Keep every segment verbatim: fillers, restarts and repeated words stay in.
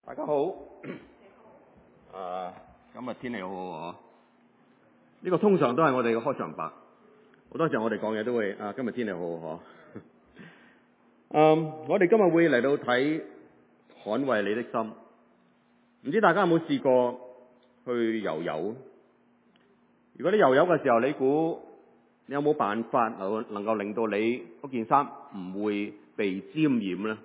大家好，啊，今日天氣好好啊！呢個通常都係我哋嘅開場白，好多時候我哋講嘢都會啊，今日天氣好好。嗯，我哋今日會嚟到睇捍衛你的心。唔知大家有冇試過去游泳？如果你游泳嘅時候，你估你有冇辦法能能夠令到你嗰件衫唔會被沾染呢？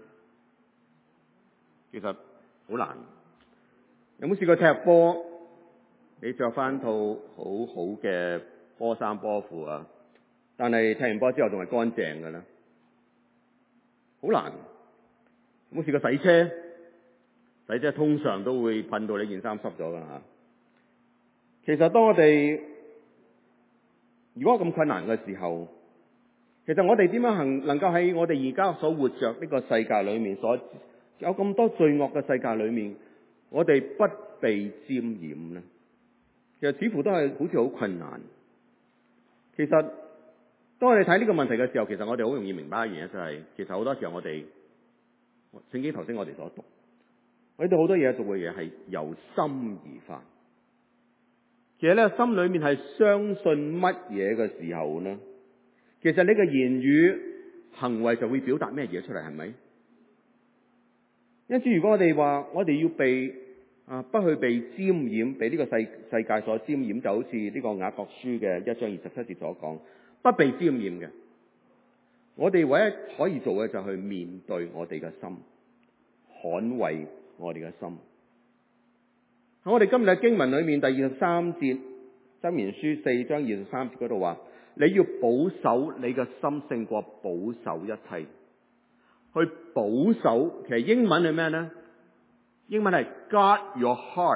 其實好難。有冇試過踢波？你着翻套好好嘅波衫波褲啊，但係踢完波之後仲係乾淨嘅咧，好難。有冇試過洗車？洗車通常都會噴到你件衫濕咗噶吓。其實當我哋如果咁困難嘅時候，其實我哋點樣行能夠喺我哋而家所活着呢個世界裏面，所有咁多罪惡嘅世界裏面，我哋不被沾染呢？其實似乎都係好似好困難。其實當我哋睇呢個問題嘅時候，其實我哋好容易明白一樣嘢，就係其實好多時候我哋聖經頭先我哋所讀，我哋對好多嘢做嘅嘢係由心而發。其實咧，心裏面係相信乜嘢嘅時候呢？其實你嘅言語行為就會表達咩嘢出嚟，係咪？因此，如果我哋話我哋要被啊不去被沾染，被呢個世世界所沾染，就好似呢個雅各書嘅一章二十七節所講，不被沾染嘅，我哋唯一可以做嘅就係去面對我哋嘅心，捍衛我哋嘅心。喺我哋今日嘅經文裏面，第二十三節，箴言書四章二十三節嗰度話，你要保守你嘅心勝過保守一切。去保守，其實英文係咩呢？英文係 guard your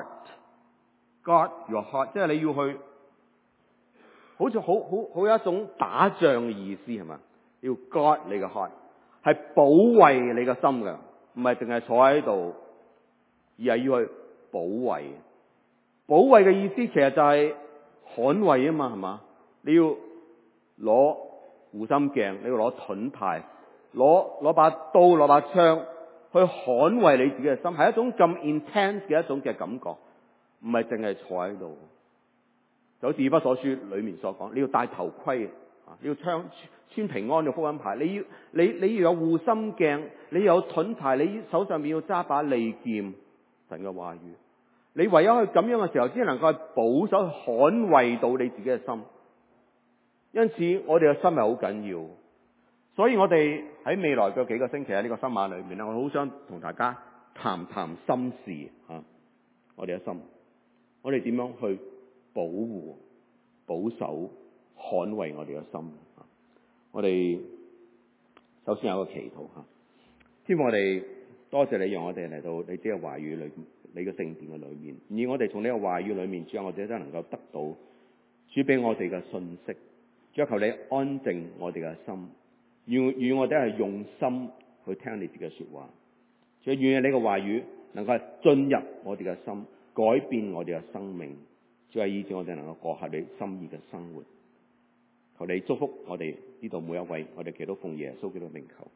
heart，guard your heart， 即係你要去，好似好好好有一種打仗嘅意思係嘛？要 guard 你嘅 heart， 係保衛你嘅心嘅，唔係淨係坐喺度，而係要去保衛。保衛嘅意思其實就係捍衛啊嘛，係嘛？你要攞護心鏡，你要攞盾牌。攞攞把刀，攞把槍去捍衛你自己嘅心，係一種咁 intense 嘅一種嘅感覺，唔係淨係坐喺度。就好似以弗所書裏面所講，你要戴頭盔啊，你要穿穿平安嘅福音牌，你要你你要有護心鏡，你要有盾牌，你手上面要揸把利劍，神嘅話語。你唯有去咁樣嘅時候，先能夠保守捍衛到你自己嘅心。因此，我哋嘅心係好緊要。所以我哋喺未來嘅幾個星期喺呢個新晚裏面咧，我好想同大家談談心事啊！我哋嘅心，我哋點樣去保護、保守、捍衛我哋嘅心啊！我哋首先有一個祈禱吓，希望我哋多謝你，讓我哋嚟到你嘅話語裏，你嘅聖殿嘅裏面，而我哋從呢個話語裏面，主啊，我哋真係能夠得到主俾我哋嘅信息，主求你安靜我哋嘅心。願願我哋係用心去聽你自己嘅說話，所以願你嘅話語能夠進入我哋嘅心，改變我哋嘅生命，就係以致我哋能夠過合你心意嘅生活。求你祝福我哋呢度每一位，我哋祈禱奉耶穌基督名求。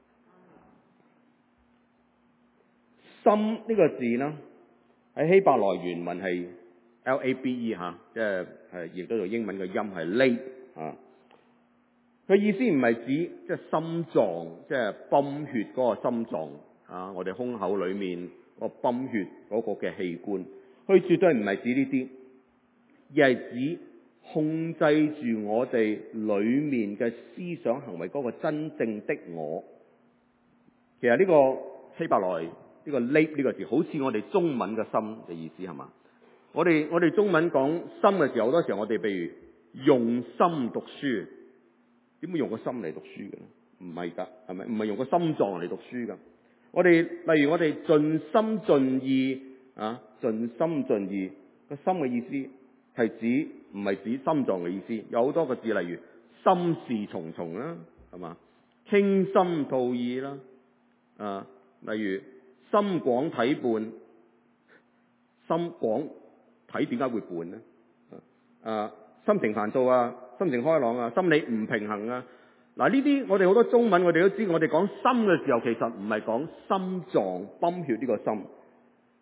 心呢個字呢，喺希伯來原文係 L A B E 吓，即係係亦都做英文嘅音係 lay 啊。佢意思唔係指即係心臟，即係泵血嗰個心臟啊！我哋胸口裏面個泵血嗰個嘅器官，佢絕對唔係指呢啲，而係指控制住我哋裏面嘅思想行為嗰個真正的我。其實呢個希伯來呢個 lay 呢個字，好似我哋中文嘅心嘅意思係嘛？我哋我哋中文講心嘅時候，好多時候我哋譬如用心讀書。點會用個心嚟讀書嘅咧？唔係㗎，係咪？唔係用個心臟嚟讀書㗎。我哋例如我哋盡心盡意啊，盡心盡意個心嘅意思係指唔係指心臟嘅意思，有好多個字，例如心事重重啦，係嘛？傾心吐意啦，啊，例如心廣體胖，心廣體點解會胖咧？啊，心情煩躁啊。心情開朗啊，心理唔平衡啊，嗱呢啲我哋好多中文我哋都知，我哋講心嘅時候，其實唔係講心臟泵血呢個心，而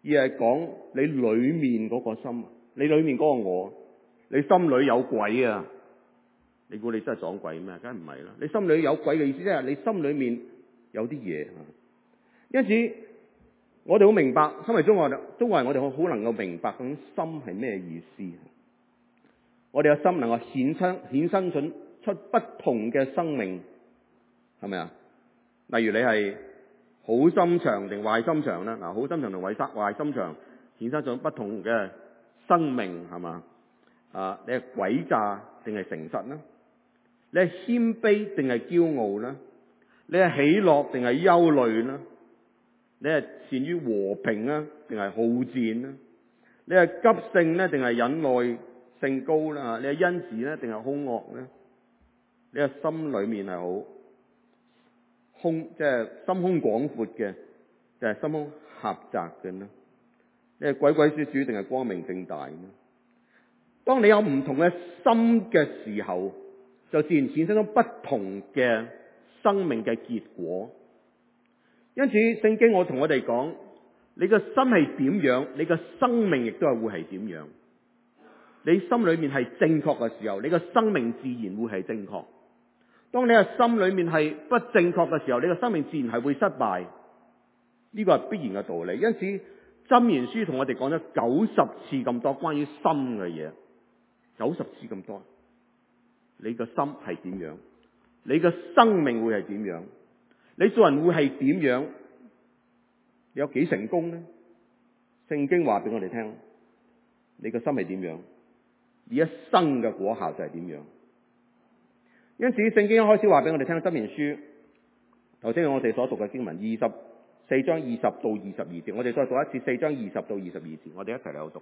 而係講你裏面嗰個心，你裏面嗰個我，你心裏有鬼啊！你估你真係撞鬼咩？梗係唔係啦！你心裏有鬼嘅意思即係你心裏面有啲嘢。因此我哋好明白，身為中國人，中國人我哋好好能夠明白咁心係咩意思。我哋嘅心能夠衍生衍生出出不同嘅生命，係咪啊？例如你係好心腸定壞心腸咧？嗱，好心腸同壞心壞心腸衍生咗不同嘅生命，係嘛？啊，你係詭詐定係誠實呢？你係謙卑定係驕傲呢？你係喜樂定係憂慮呢？你係善於和平啊，定係好戰呢？你係急性呢，定係忍耐性高啦？你係恩慈呢，定係兇惡呢？你係心裏面係好空，即係心胸廣闊嘅，就係心胸狹窄嘅呢？你係鬼鬼祟祟定係光明正大呢？當你有唔同嘅心嘅時候，就自然產生咗不同嘅生命嘅結果。因此聖經我同我哋講，你個心係點樣，你個生命亦都係會係點樣。你心裏面係正確嘅時候，你個生命自然會係正確。當你嘅心裏面係不正確嘅時候，你個生命自然係會失敗。呢個係必然嘅道理。因此箴言書同我哋講咗九十次咁多關於心嘅嘢，九十次咁多。你個心係點樣？你個生命會係點樣？你做人會係點樣？你有幾成功呢？聖經話俾我哋聽，你個心係點樣？你一生嘅果效就係點樣？因此聖經一開始話俾我哋聽，箴言書頭先我哋所讀嘅經文二十四章二十到二十二節，我哋再讀一次四章二十到二十二節，我哋一齊嚟讀。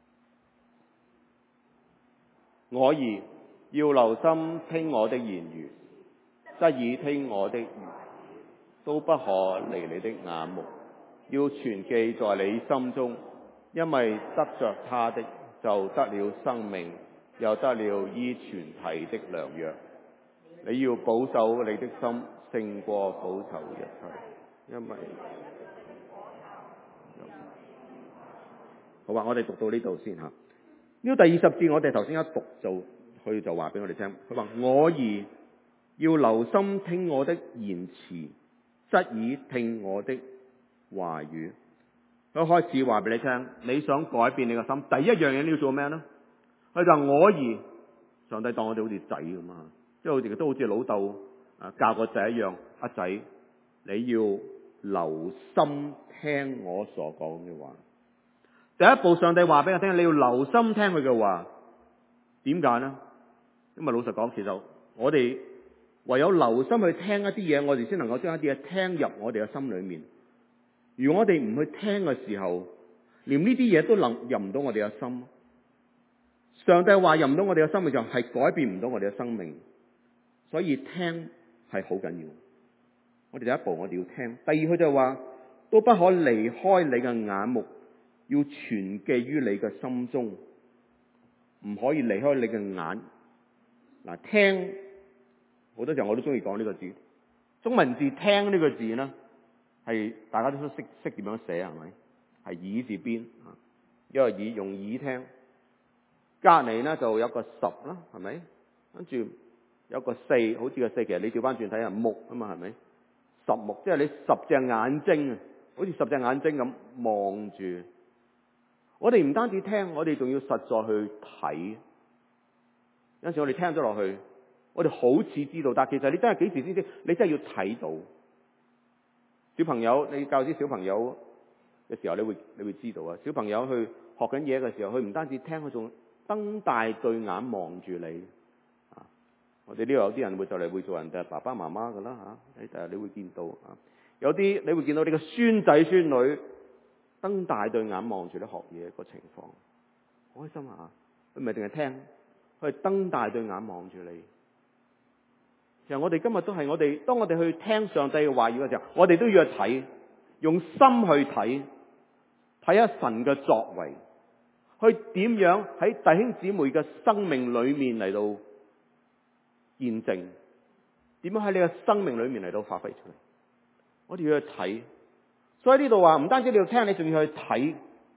我兒要留心聽我的言語，側耳聽我的語，都不可離你的眼目，要存記在你心中，因為得着他的就得了生命，又得了醫全體的良藥。你要保守你的心，勝過保守一切，因為好啊！我哋讀到呢度先吓。呢個第二十節我哋頭先一讀就佢就話俾我哋聽，佢話我兒要留心聽我的言辭，側耳聽我的話語。佢開始話俾你聽，你想改變你個心，第一樣嘢你要做咩呢？佢就話我兒，上帝當我哋好似仔咁啊，即係好似都好似老豆啊教個仔一樣，阿仔你要留心聽我所講嘅話。第一步，上帝話俾我聽，你要留心聽佢嘅話。點解呢？因為老實講，其實我哋唯有留心去聽一啲嘢，我哋先能夠將一啲嘢聽入我哋嘅心裏面。如果我哋唔去聽嘅時候，連呢啲嘢都能入唔到我哋嘅心。上帝話入唔到我哋嘅心嘅時候，係改變唔到我哋嘅生命。所以聽係好緊要。我哋第一步我哋要聽。第二，佢就話都不可離開你嘅眼目，要存記於你嘅心中，唔可以離開你嘅眼。嗱，聽好多時候我都中意講呢個字。中文字聽呢個字呢，係大家都識識點樣寫係咪？係耳字邊啊，一個耳用耳聽，隔籬呢就有個十啦，係咪？跟住有個四，好似個四，其實你調翻轉睇下目啊嘛，係咪？十目即係你十隻眼睛啊，好似十隻眼睛咁望住。我哋唔單止聽，我哋仲要實在去睇。有陣時我哋聽咗落去，我哋好似知道，但其實你真係幾時先知？你真係要睇到。小朋友，你教啲小朋友嘅時候，你會你會知道啊。小朋友去學緊嘢嘅時候，佢唔單止聽，佢仲瞪大對眼望住你。啊，我哋呢度有啲人會就嚟會做人哋爸爸媽媽噶啦吓，你第日你會見到啊。有啲你會見到你嘅孫仔孫女瞪大對眼望住你學嘢個情況，好開心啊！佢唔係淨係聽，佢係瞪大對眼望住你。其實我哋今日都係我哋，當我哋去聽上帝嘅話語嘅時候，我哋都要去睇，用心去睇，睇下神嘅作為，去點樣喺弟兄姊妹嘅生命裏面嚟到見證，點樣喺你嘅生命裏面嚟到發揮出嚟。我哋要去睇，所以呢度話唔單止你要聽，你仲要去睇，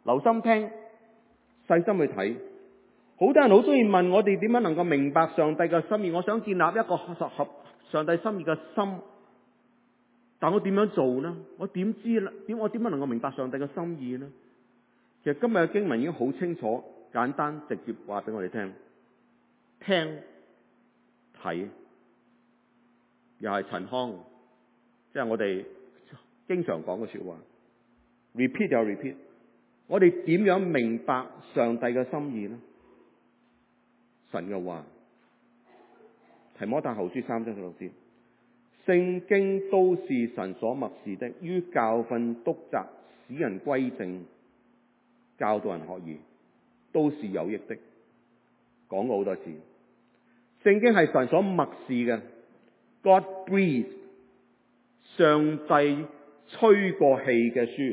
留心聽，細心去睇。好多人好中意問我哋點樣能夠明白上帝嘅心意。我想建立一個合合上帝心意嘅心，但我點樣做呢？我點知啦？點我點樣能夠明白上帝嘅心意呢？其實今日嘅經文已經好清楚、簡單、直接話俾我哋聽，聽、睇，又係陳腔，即係我哋經常講嘅說話。repeat 又 repeat， 我哋點樣明白上帝嘅心意呢？神嘅話，提摩太後書三章十六節，聖經都是神所默示的，於教訓、督責、使人歸正、教導人學義，都是有益的。講過好多次，聖經係神所默示嘅 ，God breathed， 上帝吹過氣嘅書。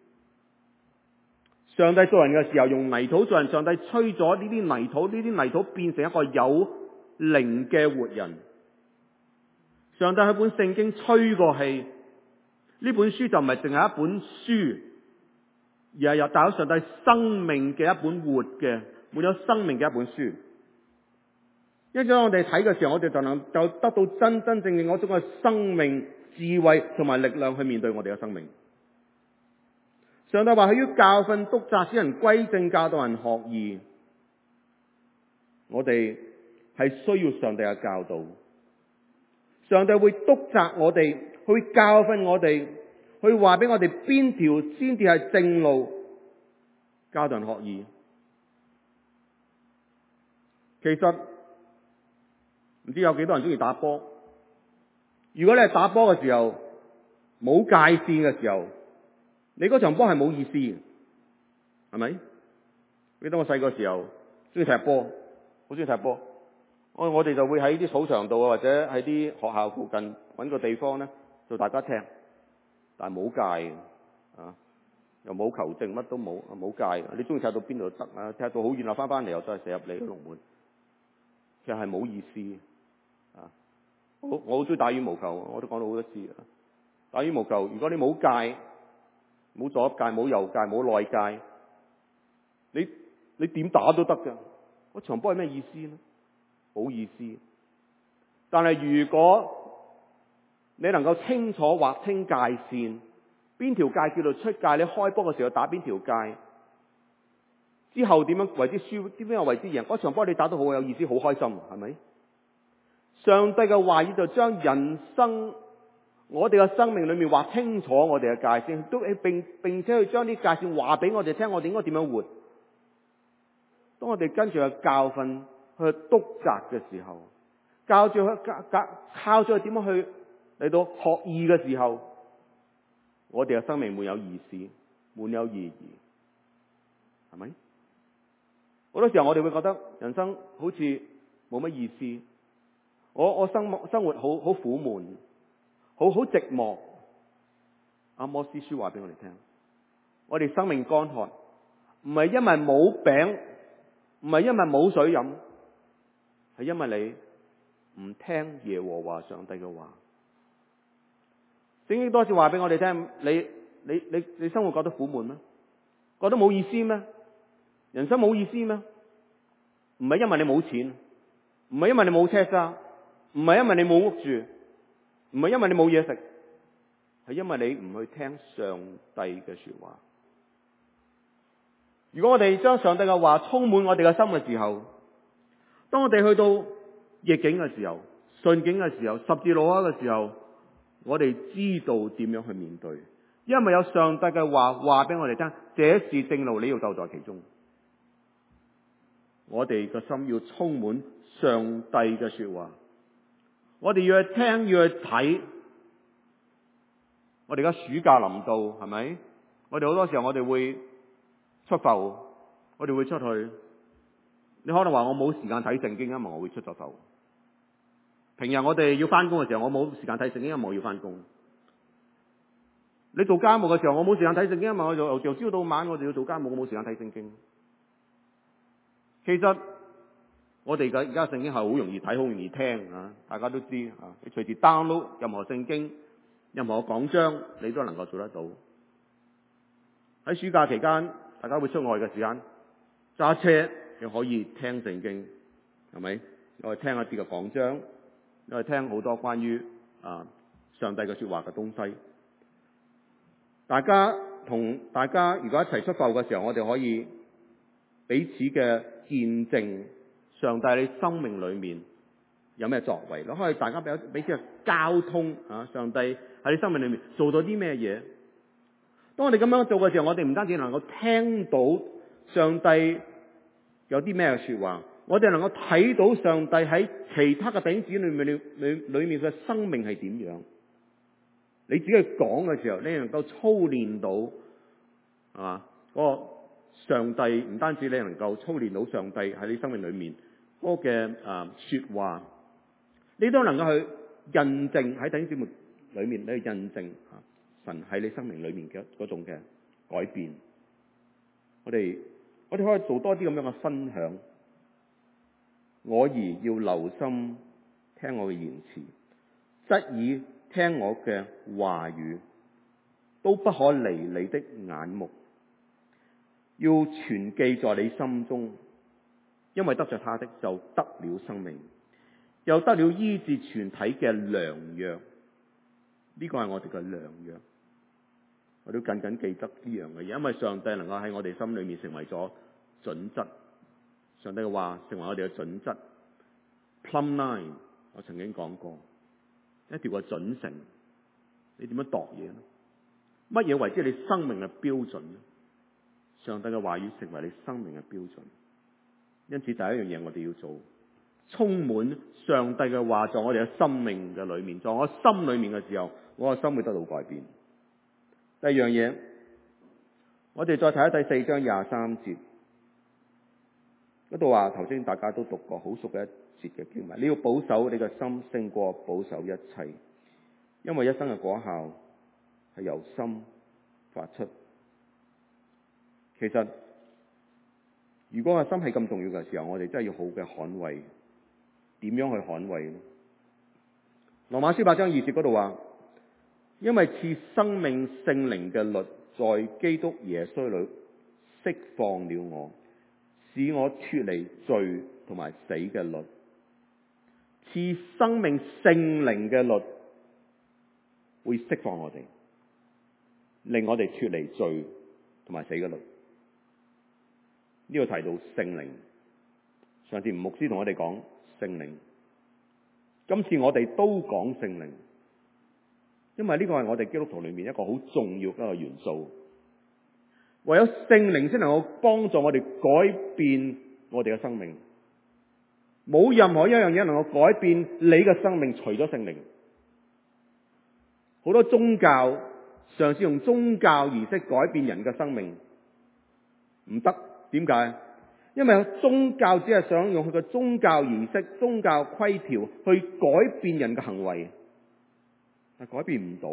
上帝做人嘅時候用泥土做人，上帝吹咗呢啲泥土，呢啲泥土變成一個有靈嘅活人。上帝喺本聖經吹過氣，呢本書就唔係淨係一本書，而係有帶有上帝生命嘅一本活嘅、沒有生命嘅一本書。因此我哋睇嘅時候，我哋就能夠得到真真正正嗰種嘅生命、智慧同埋力量去面對我哋嘅生命。上帝話佢要教訓、督責、使人歸正、教導人學義。我哋係需要上帝嘅教導。上帝會督責我哋，去教訓我哋，去話俾我哋邊條先至係正路，教導人學義。其實唔知有幾多人中意打波。如果你係打波嘅時候冇界線嘅時候，你嗰場波係冇意思嘅，係咪？記得我細個時候中意踢波，好中意踢波。我我哋就會喺啲草場度啊，或者喺啲學校附近揾個地方咧，就大家踢。但係冇界嘅，啊，又冇球證，乜都冇，冇界嘅。你中意踢到邊度都得啊？踢到好遠啦，翻翻嚟又再射入你個龍門，其實係冇意思啊！我我好中意打羽毛球，我都講到好多次啊。打羽毛球，如果你冇界，冇左界、冇右界、冇內界，你你點打都得㗎。嗰場波係咩意思呢？冇意思。但係如果你能夠清楚劃清界線，邊條界叫做出界？你開波嘅時候打邊條界？之後點樣為之輸？點樣為之贏？嗰場波你打得好有意思，好開心，係咪？上帝嘅話語就將人生，我哋嘅生命裏面劃清楚我哋嘅界線，都並並且去將啲界線話俾我哋聽，我哋應該點樣活？當我哋跟住去教訓、去督責嘅時候，教住去教教靠住去點樣去嚟到學義嘅時候，我哋嘅生命滿有意思，滿有意義，係咪？好多時候我哋會覺得人生好似冇乜意思，我我生生活好好苦悶，好好寂寞。阿摩司書話俾我哋聽，我哋生命乾渴，唔係因為冇餅，唔係因為冇水飲，係因為你唔聽耶和華上帝嘅話。聖經多次話俾我哋聽，你你你你生活覺得苦悶咩？覺得冇意思咩？人生冇意思咩？唔係因為你冇錢，唔係因為你冇車揸，唔係因為你冇屋住，唔係因為你冇嘢食，係因為你唔去聽上帝嘅說話。如果我哋將上帝嘅話充滿我哋嘅心嘅時候，當我哋去到逆境嘅時候、順境嘅時候、十字路口嘅時候，我哋知道點樣去面對，因為有上帝嘅話話俾我哋聽，這是正路，你要走在其中。我哋個心要充滿上帝嘅說話，我哋要去聽，要去睇。我哋而家暑假臨到，係咪？我哋好多時候我哋會出埠，我哋會出去。你可能話我冇時間睇聖經，因為我會出咗埠。平日我哋要翻工嘅時候，我冇時間睇聖經，因為我要翻工。你做家務嘅時候，我冇時間睇聖經，因為我由由朝到晚我哋要做家務，我冇時間睇聖經。其實我哋嘅而家聖經係好容易睇，好容易聽啊！大家都知啊，你隨時 download 任何聖經、任何講章，你都能夠做得到。喺暑假期間， 大家會出外嘅時間揸車，又可以聽聖經，係咪？我哋聽一啲嘅講章，我哋聽好多關於啊上帝嘅說話嘅東西。大家同大家如果一齊出埠嘅時候，我哋可以彼此嘅見證上帝喺生命裏面有咩作為咯，可以大家俾彼此嘅交通啊，上帝喺你生命裏面做到啲咩嘢？當我哋咁樣做嘅時候，我哋唔單止能夠聽到上帝有啲咩說話，我哋能夠睇到上帝喺其他嘅弟兄姊妹裏面裏裏面嘅生命係點樣。你自己去講嘅時候，你能夠操練到係嘛？嗰個上帝唔單止你能夠操練到上帝喺你生命裏面嗰個嘅啊說話，你都能夠去印證喺弟兄姊妹裏面，你去印證啊神喺你生命裏面嘅嗰種嘅改變。我哋我哋可以做多啲咁樣嘅分享。我兒要留心聽我嘅言辭，側耳聽我嘅話語，都不可離你的眼目，要存記在你心中，因為得着他的就得了生命，又得了醫治全體嘅良藥。呢個係我哋嘅良藥，我都緊緊記得呢樣嘅嘢，因為上帝能夠喺我哋心裏面成為咗準則。上帝嘅話成為我哋嘅準則。Plumb line， 我曾經講過一條嘅準繩，你點樣度嘢呢？乜嘢為之你生命嘅標準呢？上帝嘅話語成為你生命嘅標準。因此第一樣嘢我哋要做，充滿上帝嘅話在我哋嘅生命嘅裏面，在我心裏面嘅時候，我嘅心會得到改變。第二樣嘢，我哋再睇下第四章廿三節嗰度話，頭先大家都讀過好熟嘅一節嘅經文，你要保守你嘅心勝過保守一切，因為一生嘅果效係由心發出。其實如果個心係咁重要嘅時候，我哋真係要好嘅捍衛。點樣去捍衛呢？羅馬書八章二節嗰度話，因為賜生命聖靈嘅律在基督耶穌裏釋放了我，使我脫離罪同埋死嘅律。賜生命聖靈嘅律會釋放我哋，令我哋脫離罪同埋死嘅律。呢度提到聖靈，上次吳牧師同我哋講聖靈，今次我哋都講聖靈，因為呢個係我哋基督徒裏面一個好重要嘅一個元素。唯有聖靈先能夠幫助我哋改變我哋嘅生命，冇任何一樣嘢能夠改變你嘅生命，除咗聖靈。好多宗教嘗試用宗教儀式改變人嘅生命，唔得。點解？因為宗教只係想用佢嘅宗教儀式、宗教規條去改變人嘅行為，但改變唔到。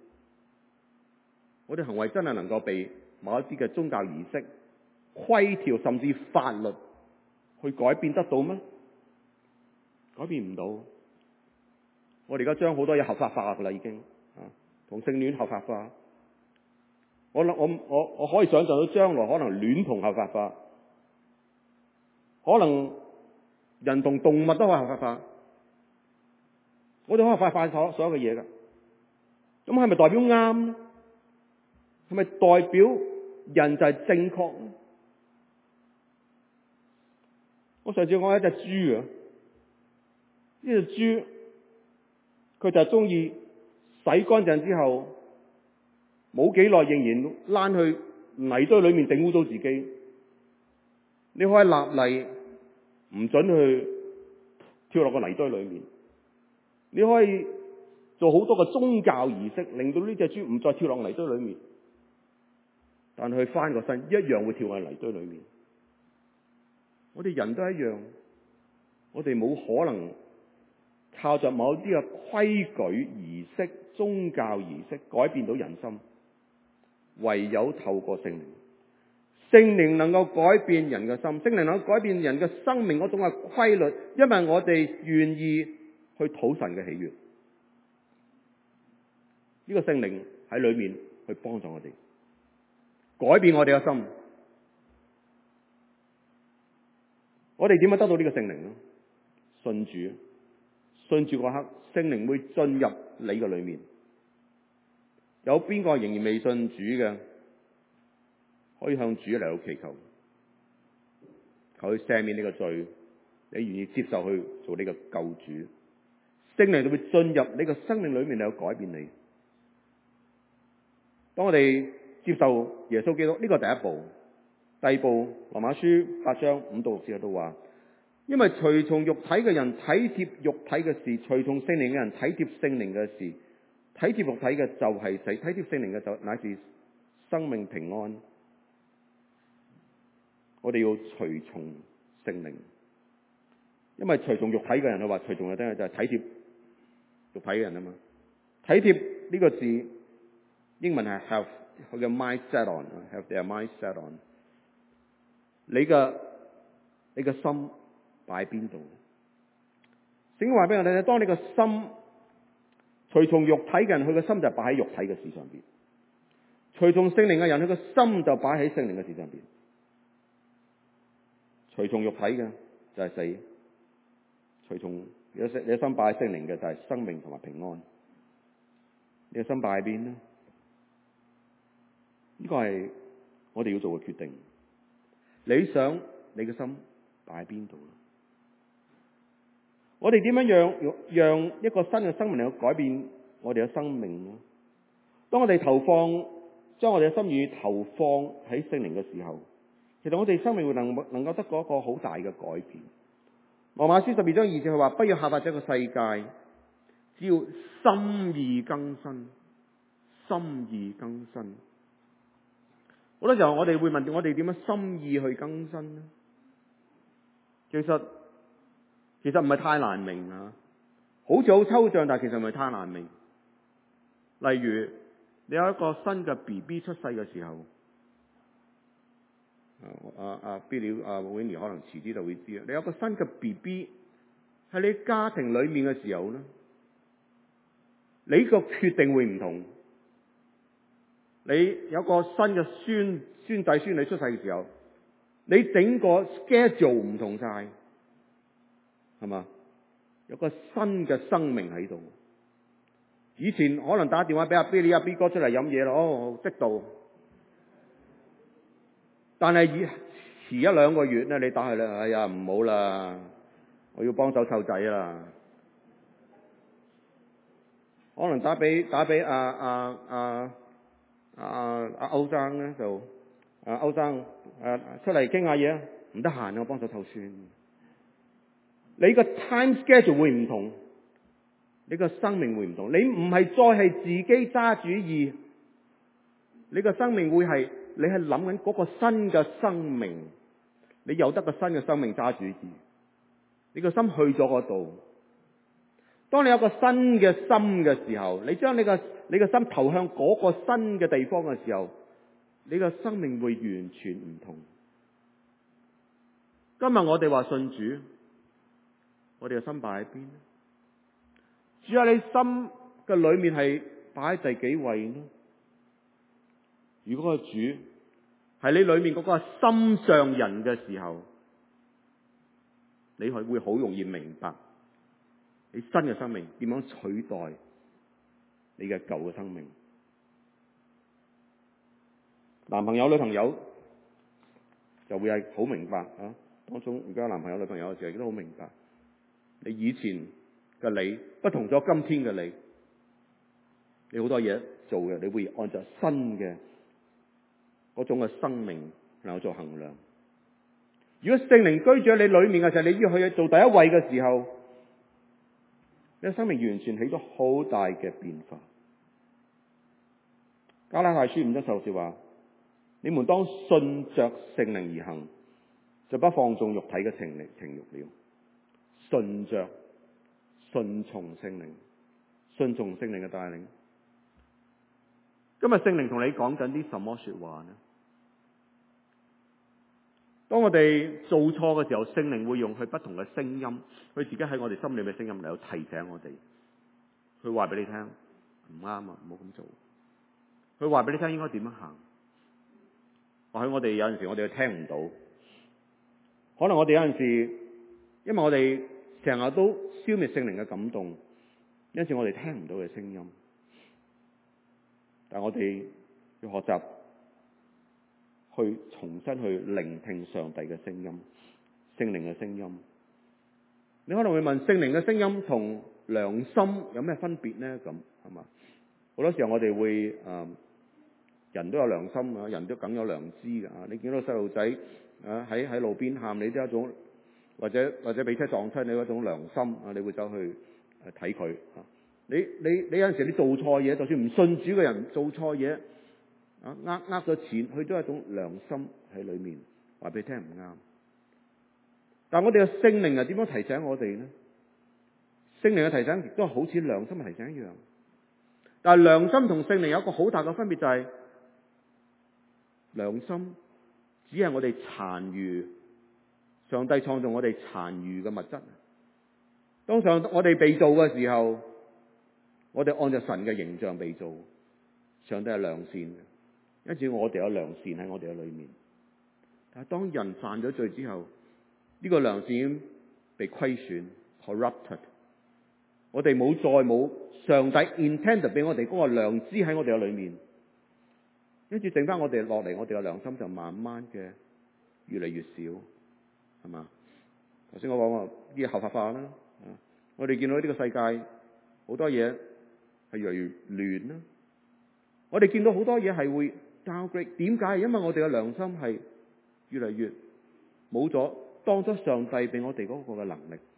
我哋行為真係能夠被某一啲嘅宗教儀式、規條甚至法律去改變得到咩？改變唔到。我哋而家將好多嘢合法化噶啦，已經啊，同性戀合法化。我我我我可以想象到將來可能戀童合法化，可能人同動物都可以合法化。我哋可以合法化所所有嘅嘢噶。咁係咪代表啱咧？係咪代表人就係正確咧？我上次講一隻豬啊，呢隻豬佢就係中意洗乾淨之後，冇幾耐仍然躝去泥堆裏面整污糟自己。你可以立例唔准去跳落個泥堆裏面，你可以做好多個宗教儀式，令到呢隻豬唔再跳落泥堆裏面，但佢翻個身一樣會跳喺泥堆裏面。我哋人都一樣，我哋冇可能靠着某啲嘅規矩、儀式、宗教儀式改變到人心，唯有透過聖靈。聖靈能夠改變人嘅心，聖靈能夠改變人嘅生命嗰種嘅規律，因為我哋願意去討神嘅喜悅。呢個聖靈喺裏面去幫助我哋改變我哋嘅心， 我哋點樣得到呢個聖靈咧？信主，信主嗰刻，聖靈會進入你嘅裏面。有邊個仍然未信主嘅，可以向主嚟到祈求，求佢赦免呢個罪。你願意接受去做呢個救主，聖靈就會進入你個生命裏面嚟到改變你。當我哋接受耶穌基督，呢個第一步。第二步，羅馬書八章五到六節都話，因為隨從肉體嘅人體貼肉體嘅事，隨從聖靈嘅人體貼聖靈嘅事。體貼肉體嘅就係死，體貼聖靈嘅就乃是生命平安。我哋要隨從聖靈，因為隨從肉體嘅人，佢話隨從嘅就係體貼肉體嘅人啊嘛。體貼呢個字英文係 have 佢嘅 mind set on，have their mind set on。你嘅你嘅心擺喺邊度？聖經話俾我哋聽，當你個心隨從肉體嘅人，佢個心就擺喺肉體嘅事上邊；隨從聖靈嘅人，佢個心就擺喺聖靈嘅事上邊。隨從肉體嘅就係死，隨從你嘅你嘅心擺喺聖靈嘅就係生命同埋平安。你嘅心擺喺邊呢？呢個係我哋要做嘅決定。你想你嘅心擺喺邊度？我哋點樣讓讓一個新嘅生命能夠改變我哋嘅生命呢？當我哋投放將我哋嘅心意投放喺聖靈嘅時候，其實我哋生命會能能夠得到一個好大嘅改變。羅馬書十二章二節佢話：不要效法這個世界，只要心意更新，心意更新。好多時候我哋會問我哋點樣心意去更新呢？其實其實唔係太難明啊，好似好抽象，但係其實唔係太難明。例如你有一個新嘅 B B 出世嘅時候，啊啊啊 Billy 啊 Winnie 可能遲啲就會知啊。你有個新嘅 B B 喺你家庭裏面嘅時候咧，你個決定會唔同。你有個新嘅孫孫仔孫女出世嘅時候，你整個 schedule 唔同晒，係嘛？有個新嘅生命喺度。以前可能打電話俾阿 Billy 阿 B 哥出嚟飲嘢咯，哦，即到。但係以遲一兩個月咧，你打去啦，哎呀唔好啦，我要幫手湊仔啦。可能打俾打俾阿阿阿阿阿歐生咧，就阿歐生誒出嚟傾下嘢啊，唔得閒啊，我幫手湊孫。你個 time schedule 會唔同，你個生命會唔同。你唔係再係自己揸主意，你個生命會係你係諗緊嗰個新嘅生命，你有得個新嘅生命揸主意，你個心去咗嗰度。當你有個新嘅心嘅時候，你將你個你個心投向嗰個新嘅地方嘅時候，你個生命會完全唔同。今日我哋話信主，我哋嘅心擺喺邊呢？主喺你心嘅裏面係擺喺第幾位呢？如果個主係你裏面嗰個心上人嘅時候，你係會好容易明白你新嘅生命點樣取代你嘅舊嘅生命。男朋友女朋友就會係好明白啊，當中而家男朋友女朋友嘅時候亦都好明白，你以前嘅你不同咗今天嘅你，你好多嘢做嘅，你會按照新嘅嗰種嘅生命嚟做衡量。如果聖靈居住喺你裏面嘅時候，你要去做第一位嘅時候，你嘅生命完全起咗好大嘅變化。加拉太書五章十六節話：你們當順着聖靈而行，就不放縱肉體嘅情力情慾了。順着順從聖靈，順從聖靈嘅帶領。今日聖靈同你講緊啲什麼說話呢？當我哋做錯嘅時候，聖靈會用佢不同嘅聲音，佢自己喺我哋心裏嘅聲音嚟到提醒我哋。佢話俾你聽唔啱啊，唔好咁做。佢話俾你聽應該點樣行。或許我哋有陣時我哋聽唔到， 可能我哋有陣時，因為我哋成日都消滅聖靈嘅感動，因此我哋聽唔到嘅聲音。但我哋要學習去重新去聆聽上帝嘅聲音，聖靈嘅聲音。你可能會問，聖靈嘅聲音同良心有咩分別呢？咁係嘛？好多時候我哋會誒、呃，人都有良心啊，人都梗有良知㗎。你見到細路仔啊喺喺路邊喊，你都有一種，或者或者俾車撞親，你有一種良心啊，你會走去睇佢啊。你你你有陣時你做錯嘢，就算唔信主嘅人做錯嘢啊，呃呃咗錢，佢都有一種良心喺裏面，話俾你聽唔啱。但我哋嘅聖靈係點樣提醒我哋呢？聖靈嘅提醒亦都好似良心嘅提醒一樣，但係良心同聖靈有一個好大嘅分別，就係良心只係我哋殘餘，上帝創造我哋殘餘嘅物質。當上我哋被造嘅時候，我哋按照神嘅形象被造，上帝係良善嘅，因此我哋有良善喺我哋嘅裏面。但係當人犯咗罪之後，呢個良善已經被虧損 corrupted， 我哋冇再冇上帝 intended 俾我哋嗰個良知喺我哋嘅裏面，跟住剩翻我哋落嚟，我哋嘅良心就慢慢嘅越嚟越少，係嘛？頭先我講話啲合法化啦，我哋見到呢個世界好多嘢係越嚟越亂啦，我哋見到好多嘢係會 downgrade， 點解？因為我哋嘅良心係越嚟越冇咗當初上帝俾我哋嗰個嘅能力。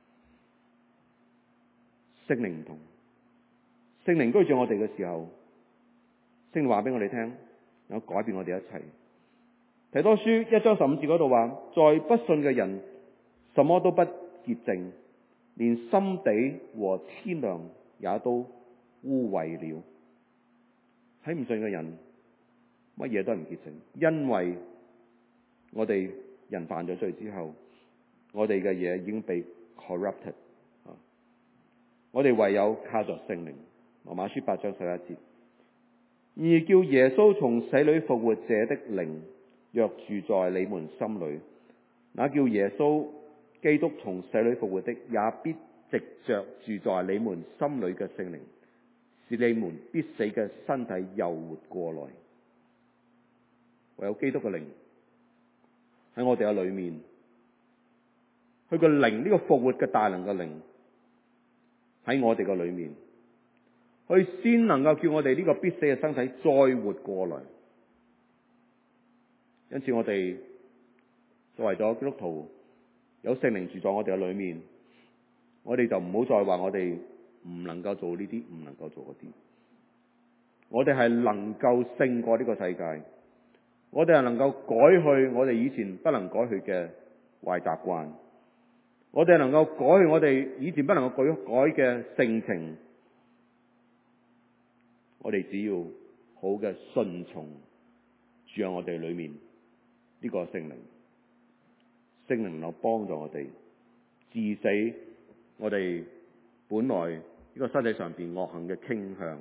聖靈唔同，聖靈居住我哋嘅時候，聖靈話俾我哋聽，有改變我哋一切。提多書一章十五節嗰度話，在不信嘅人什麼都不潔淨，連心地和天良也都污穢了。喺唔信嘅人，乜嘢都係唔潔淨，因為我哋人犯咗罪之後，我哋嘅嘢已經被 corrupted。我哋唯有靠着聖靈，羅馬書八章十一節，而叫耶穌從死裏復活者的靈若住在你們心裏，那叫耶穌基督從死裏復活的，也必藉着住在你們心裏嘅聖靈，使你們必死嘅身體又活過來。唯有基督嘅靈喺我哋嘅裏面，佢個靈，呢個復活嘅大能嘅靈喺我哋嘅裏面，佢先能夠叫我哋呢個必死嘅身體再活過來。因此我哋作為咗基督徒，有聖靈住在我哋嘅裏面，我哋就唔好再話我哋唔能夠做呢啲，唔能夠做嗰啲。我哋係能夠勝過呢個世界，我哋係能夠改去我哋以前不能改去嘅壞習慣，我哋係能夠改去我哋以前不能夠改改嘅性情。我哋只要好嘅順從住喺我哋裏面呢個聖靈，聖靈能夠幫助我哋治死我哋本來呢個身體上邊惡行嘅傾向。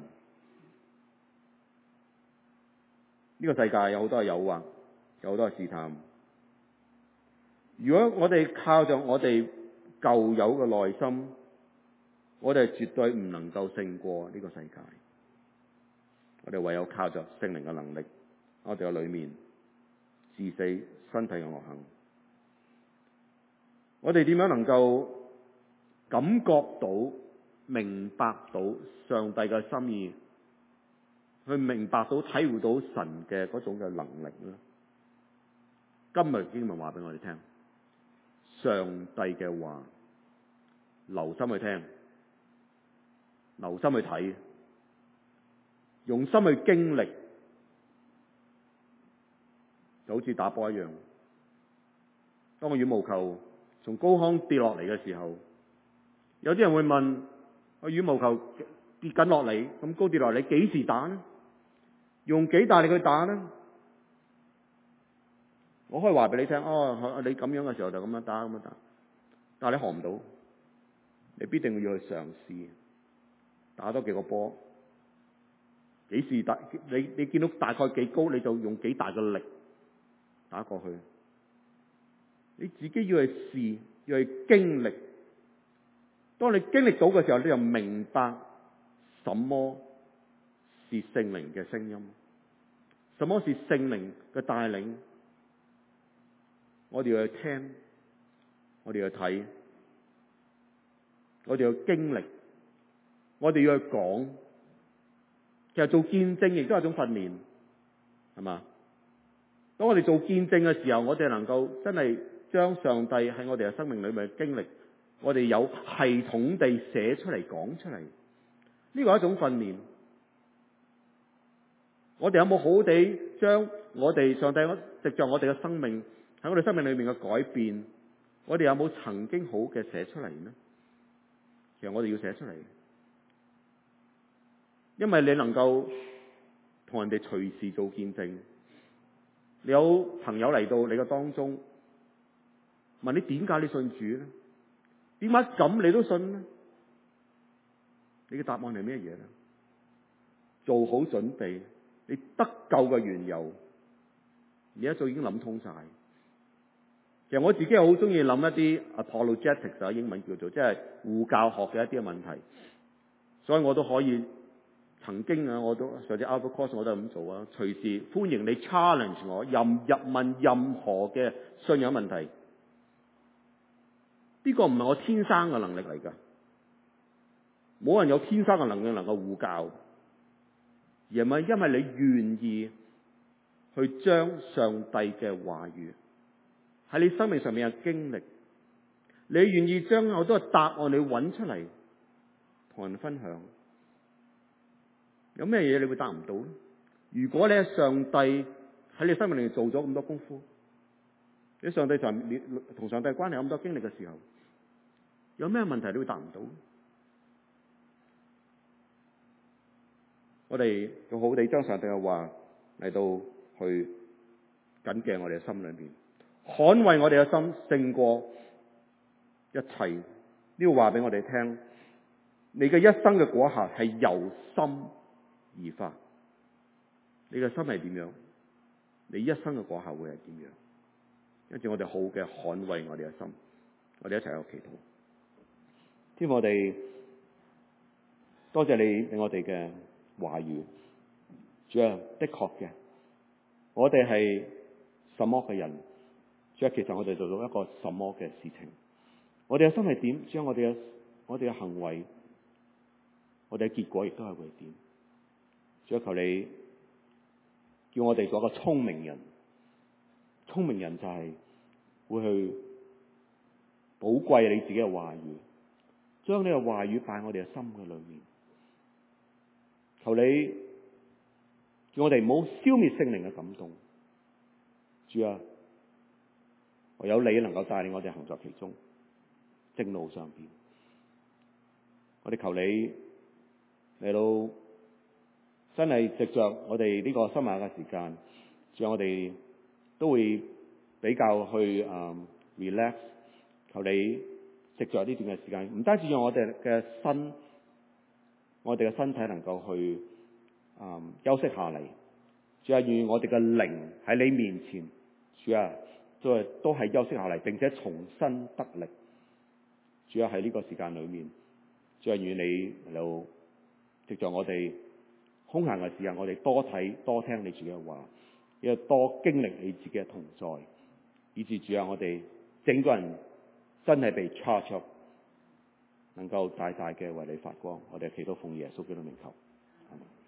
呢個世界有好多嘅誘惑，有好多嘅試探。如果我哋靠着我哋舊有嘅內心，我哋絕對唔能夠勝過呢個世界。我哋唯有靠着聖靈嘅能力，我哋嘅裏面治死身體嘅惡行。我哋點樣能夠感覺到、明白到上帝嘅心意，去明白到、體會到神嘅嗰種嘅能力咧？今日經文話俾我哋聽，上帝嘅話，留心去聽，留心去睇，用心去經歷，就好似打波一樣。當個羽毛球從高空跌落嚟嘅時候，有啲人會問：個羽毛球跌緊落嚟，咁高跌落嚟，幾時打呢？用幾大力去打呢？我可以話俾你聽，哦，你咁樣嘅時候就咁樣打，咁樣打。但係你學唔到，你必定要去嘗試打多幾個波。幾時打？你你見到大概幾高，你就用幾大嘅力打過去。 你自己要去試，要去經歷。當你經歷到嘅時候，你就明白什麼是聖靈嘅聲音，什麼是聖靈嘅帶領。我哋要去聽，我哋要去睇，我哋要經歷，我哋要去講。其實做見證亦都係一種訓練，係嘛？當我哋做見證嘅時候，我哋能夠真係將上帝喺我哋嘅生命裏面嘅經歷，我哋有系統地寫出嚟講出嚟。呢個係一種訓練。我哋有冇好好地將我哋上帝藉着我哋嘅生命喺我哋生命裏面嘅改變，我哋有冇曾經好嘅寫出嚟呢？其實我哋要寫出嚟，因為你能夠同人哋隨時做見證。你有朋友嚟到你嘅當中，問你點解你信主呢？點解咁你都信呢？你嘅答案係咩嘢呢？做好準備，你得救嘅緣由，你一早已經諗通晒。其實我自己係好中意諗一啲 apologetics 啊，英文叫做即係護教學嘅一啲嘅問題，所以我都可以曾經啊，我都上次 Alpha Course 我都係咁做啊，隨時歡迎你 challenge 我，任入問任何嘅信仰問題。呢個唔係我天生嘅能力嚟㗎，冇人有天生嘅能力能夠護教，而係咪因為你願意去將上帝嘅話語喺你生命上面嘅經歷，你願意將好多答案你揾出嚟同人分享。有咩嘢你會答唔到呢？如果你喺上帝喺你生命裏面做咗咁多功夫，你上帝上你同上帝關係咁多經歷嘅時候，有咩問題你會答唔到？我哋要好好地將上帝嘅話嚟到去緊記我哋嘅心裏面，捍衛我哋嘅心勝過一切。呢個話俾我哋聽，你嘅一生嘅果效係由心而發。你嘅心係點樣，你一生嘅果效會係點樣？跟住我哋好嘅捍衛我哋嘅心，我哋一齊喺度祈禱。天父，我哋多謝你俾我哋嘅話語。主啊，的確嘅，我哋係什麼嘅人？主啊，其實我哋做到一個什麼嘅事情？我哋嘅心係點？將我哋嘅我哋嘅行為，我哋嘅結果亦都係會點？主啊，求你叫我哋做一個聰明人。聰明人就係會去寶貴你自己嘅話語，將你嘅話語擺喺我哋嘅心嘅裏面。求你叫我哋唔好消滅聖靈嘅感動。主啊，唯有你能夠帶領我哋行在其中正路上邊。我哋求你嚟到真係藉着我哋呢個新馬嘅時間，主啊，我哋都會比較去誒、um, relax。求你藉着呢段嘅時間，唔單止讓我哋嘅身，我哋嘅身體能夠去誒、um, 休息下嚟。主啊，願我哋嘅靈喺你面前，主啊，都係都係休息下嚟，並且重新得力。主啊，喺呢個時間裏面，主啊，願你嚟到藉着我哋空閒嘅時間，我哋多睇多聽你自己嘅話，亦多經歷你自己嘅同在，以致主啊，我哋整個人真係被 charge up， 能夠大大嘅為你發光。我哋祈禱奉耶穌基督名求。